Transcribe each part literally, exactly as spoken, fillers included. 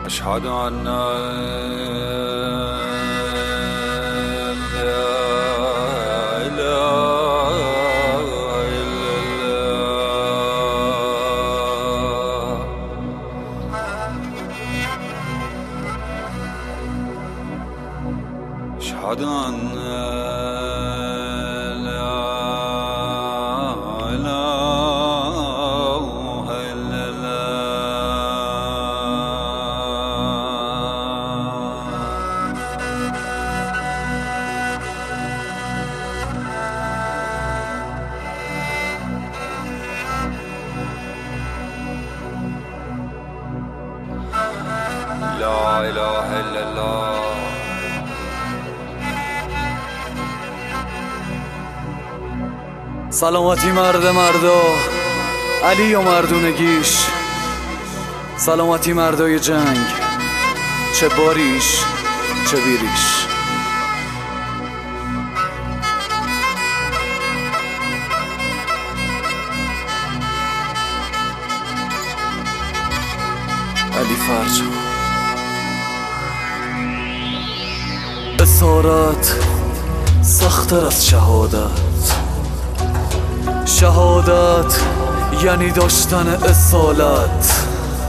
أشهد أن لا إله إلا الله. أشهد أن لا إله إلا الله. سلامتی مرد مردا، علی و مردونگیش. سلامتی مردای جنگ، چه باریش چه بیریش. علی فرجان. اسارت سخت‌تر از شهادت. شهادت یعنی داشتن اصالت.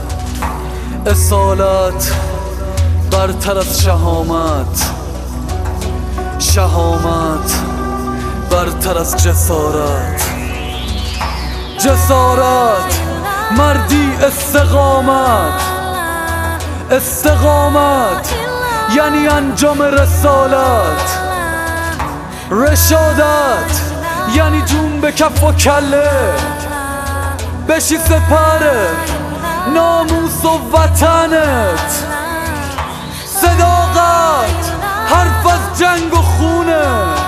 اصالت برتر از شهامت. شهامت برتر از جسارت. جسارت مردی استقامت. استقامت یعنی انجام رسالت. رشادت یعنی جون به کف و کله، بشی سپره ناموس و وطنت. صداقت حرف از جنگ و خونه.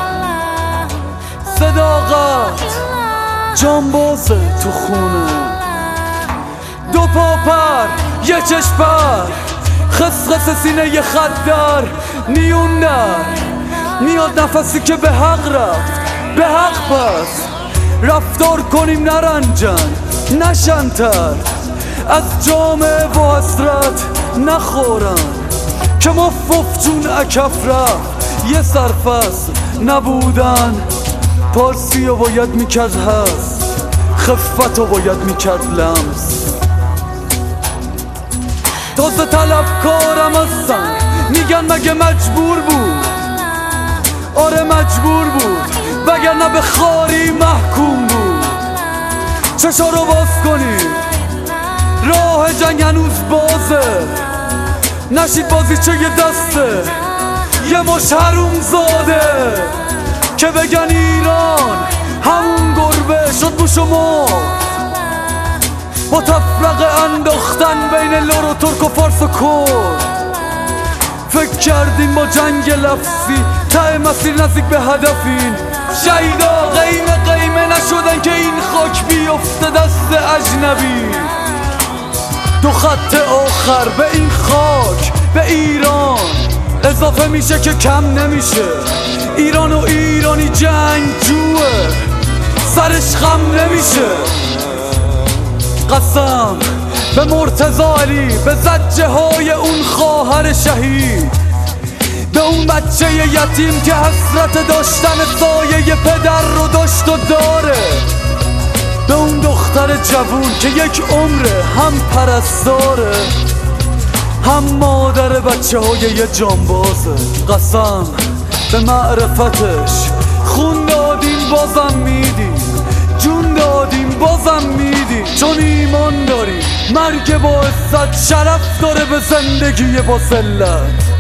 صداقت جانبازه تو خونه. دو پاپر یه چشپر، خسخس سینه یه خدر. نیون در میاد نفسی که به حق رفت، به حق پس رفتار کنیم نرنجن نشن تر. از جامعه و حسرت نخورن که مفف جون اکف رفت. یه سرفصل نبودن پارسی رو باید میکرد هست، خفت رو باید میکرد لمس. تازه طلبکارم هستن میگن مگه مجبور بود. آره مجبور بود وگرنه به خاری محکوم بود. چشا رو باز کنید، راه جنگ هنوز بازه. نشید بازی چه یه دسته یه مش حروم زاده که بگن ایران همون گربه شد بوش و مرد. با تفرقه انداختن بین لور و ترک و فارس و کرد. فکر کردیم با جنگ لفظی ته مسیر نزدیک به هدفین. شهیدا قیمه قیمه نشدن که این خاک بیفته دست اجنبی. دو خط آخر به این خاک به ایران اضافه میشه که کم نمیشه. ایران و ایرانی جنگ جوه سرش خم نمیشه. قسم به مرتضی علی، به زجه های اون خواهر شهید، به اون بچه یتیم که حسرت داشتن سایه پدر رو داشت و داره، به اون دختر جوون که یک عمره هم پرستاره هم مادر بچه های یه جانبازه. قسم به معرفتش خون دادیم بازم میدیم، جون دادیم بازم میدیم، چون ایمان داریم مرگ با عزت شرف داره به زندگی با ذلت.